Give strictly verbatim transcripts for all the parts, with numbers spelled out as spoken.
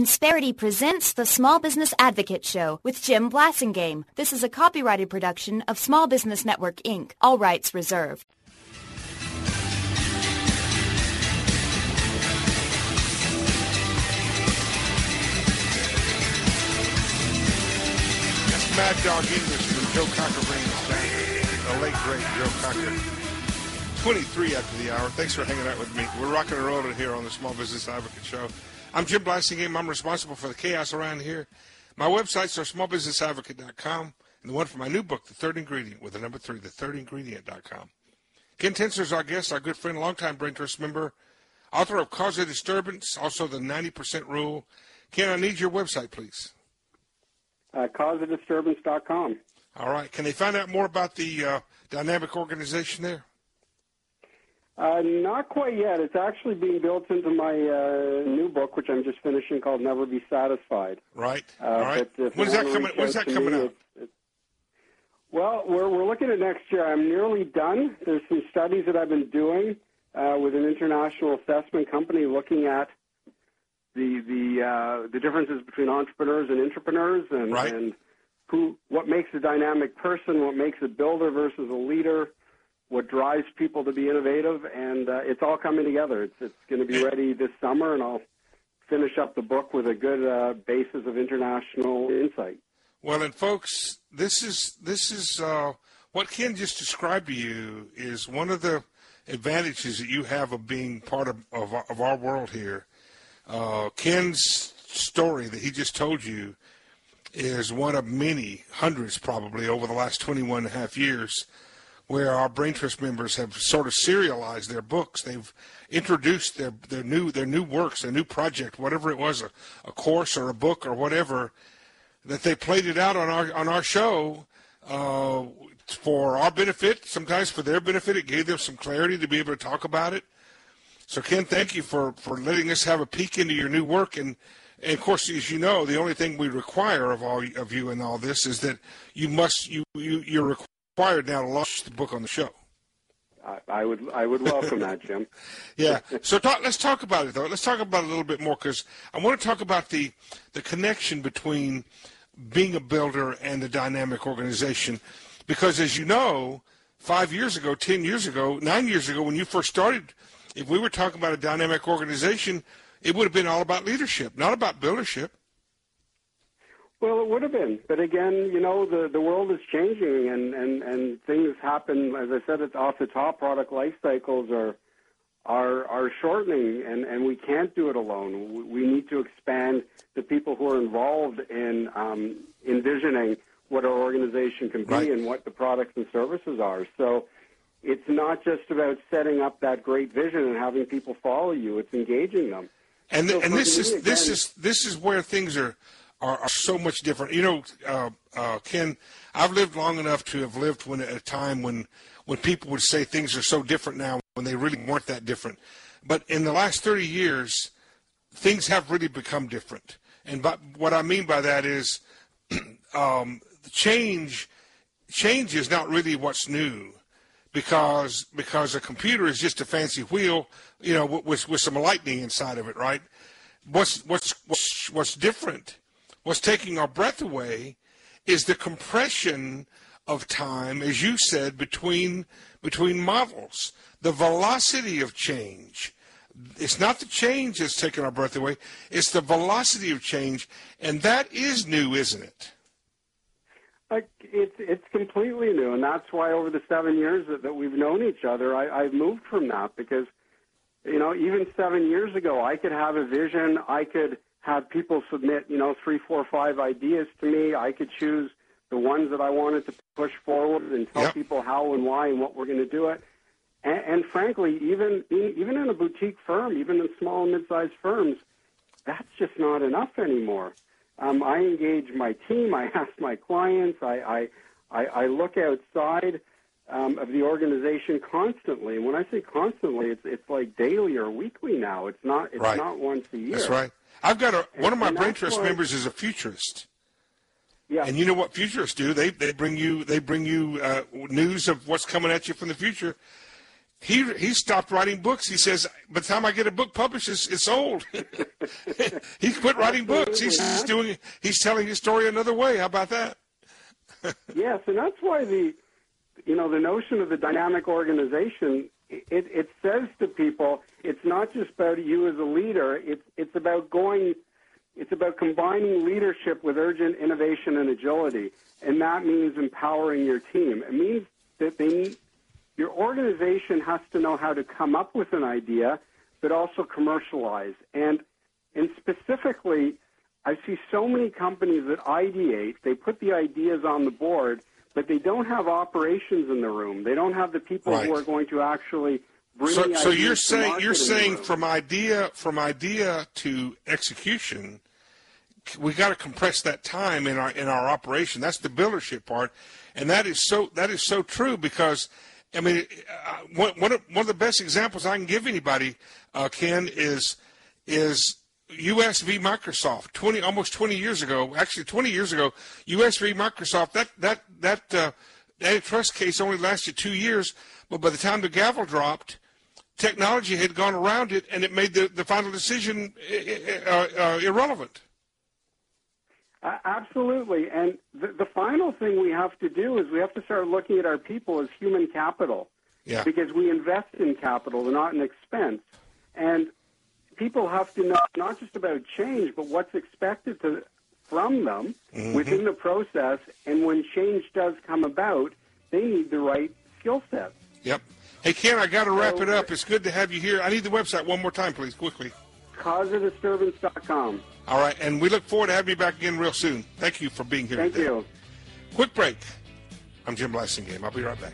Insperity presents the Small Business Advocate Show with Jim Blasingame. This is a copyrighted production of Small Business Network, Incorporated. All rights reserved. That's Mad Dog English from Joe Cocker bringing us back. The late, great Joe Cocker. twenty-three after the hour. Thanks for hanging out with me. We're rocking and rolling here on the Small Business Advocate Show. I'm Jim Blasingame. I'm responsible for the chaos around here. My websites are small business advocate dot com and the one for my new book, The Third Ingredient, with the number three, the third ingredient dot com. Ken Tensor is our guest, our good friend, longtime Brain Trust member, author of Cause a Disturbance, also the ninety percent Rule. Ken, I need your website, please. Uh, cause a disturbance dot com. All right. Can they find out more about the uh, dynamic organization there? Uh, not quite yet. It's actually being built into my uh, new book, which I'm just finishing, called Never Be Satisfied. Right. Uh, All right. When's that coming? When's that coming out? It's, it's, well, we're we're looking at next year. I'm nearly done. There's some studies that I've been doing uh, with an international assessment company, looking at the the uh, the differences between entrepreneurs and intrapreneurs, and, right. and who what makes a dynamic person, what makes a builder versus a leader, what drives people to be innovative, and uh, it's all coming together. It's it's going to be ready this summer, and I'll finish up the book with a good uh, basis of international insight. Well, and folks, this is this is uh, what Ken just described to you is one of the advantages that you have of being part of of, of our world here. Uh, Ken's story that he just told you is one of many, hundreds probably, over the last twenty-one and a half years, where our Brain Trust members have sort of serialized their books. They've introduced their, their new their new works, their new project, whatever it was, a, a course or a book or whatever, that they played it out on our on our show uh, for our benefit, sometimes for their benefit. It gave them some clarity to be able to talk about it. So, Ken, thank you for, for letting us have a peek into your new work. And, and, of course, as you know, the only thing we require of all of you in all this is that you must you, you you're required required now to launch the book on the show. I, I would I would welcome that, Jim. Yeah. So talk, let's talk about it, though. Let's talk about it a little bit more, because I want to talk about the, the connection between being a builder and the dynamic organization. Because, as you know, five years ago, ten years ago, nine years ago, when you first started, if we were talking about a dynamic organization, it would have been all about leadership, not about buildership. Well, it would have been. But again, you know, the, the world is changing, and, and, and things happen. As I said, it's off the top, product life cycles are are are shortening, and, and we can't do it alone. We need to expand the people who are involved in um, envisioning what our organization can be, right, and what the products and services are. So it's not just about setting up that great vision and having people follow you. It's engaging them. And, the, so and this me, is again, this is this is where things are Are, are so much different. You know, uh, uh, Ken, I've lived long enough to have lived when at a time when, when people would say things are so different now when they really weren't that different. But in the last thirty years, things have really become different. And but what I mean by that is um, change change is not really what's new, because because a computer is just a fancy wheel, you know, with with some lightning inside of it, right? What's what's what's, what's different? What's taking our breath away is the compression of time, as you said, between between models. The velocity of change. It's not the change that's taking our breath away. It's the velocity of change, and that is new, isn't it? Like, it's it's completely new, and that's why over the seven years that, that we've known each other, I, I've moved from that, because, you know, even seven years ago, I could have a vision. I could have people submit, you know, three, four, five ideas to me. I could choose the ones that I wanted to push forward and tell yep. people how and why and what we're going to do it. And, and frankly, even even in a boutique firm, even in small and mid-sized firms, that's just not enough anymore. Um, I engage my team. I ask my clients. I I, I, I look outside um, of the organization constantly. And when I say constantly, it's it's like daily or weekly now. It's not it's right. not once a year. That's right. I've got a one and, of my Brain Trust why, members is a futurist. Yeah. And you know what futurists do? They they bring you they bring you uh, news of what's coming at you from the future. he he stopped writing books. He says, by the time I get a book published, it's, it's sold. He quit writing books. He's, he's doing he's telling his story another way. How about that? Yes, and that's why the you know the notion of the dynamic organization, it, it says to people, it's not just about you as a leader. It's it's about going. It's about combining leadership with urgent innovation and agility, and that means empowering your team. It means that they need, your organization has to know how to come up with an idea, but also commercialize. And and specifically, I see so many companies that ideate. They put the ideas on the board, but they don't have operations in the room. They don't have the people right. who are going to actually bring so, the so ideas you're to saying market you're in the saying room. from idea from idea to execution, we got to compress that time in our in our operation. That's the buildership part, and that is so that is so true because, I mean, uh, one one of, one of the best examples I can give anybody, uh, Ken, is is U S v Microsoft. Twenty almost twenty years ago, actually twenty years ago, U S v Microsoft. That that that uh, antitrust case only lasted two years, but by the time the gavel dropped, technology had gone around it, and it made the, the final decision uh, uh, irrelevant. Uh, absolutely. And the, the final thing we have to do is we have to start looking at our people as human capital. Yeah. Because we invest in capital and not in expense. And people have to know not just about change, but what's expected to, from them mm-hmm. within the process. And when change does come about, they need the right skill set. Yep. Hey, Ken, I got to wrap so, it up. It's good to have you here. I need the website one more time, please, quickly. cause of disturbance dot com. All right, and we look forward to having you back again real soon. Thank you for being here Thank today. you. Quick break. I'm Jim Blasingame. I'll be right back.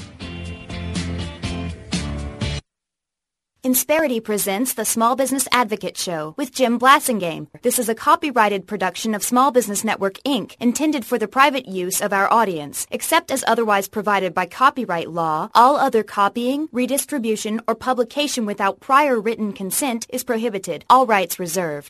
Insperity presents the Small Business Advocate Show with Jim Blasingame. This is a copyrighted production of Small Business Network, Incorporated, intended for the private use of our audience. Except as otherwise provided by copyright law, all other copying, redistribution, or publication without prior written consent is prohibited. All rights reserved.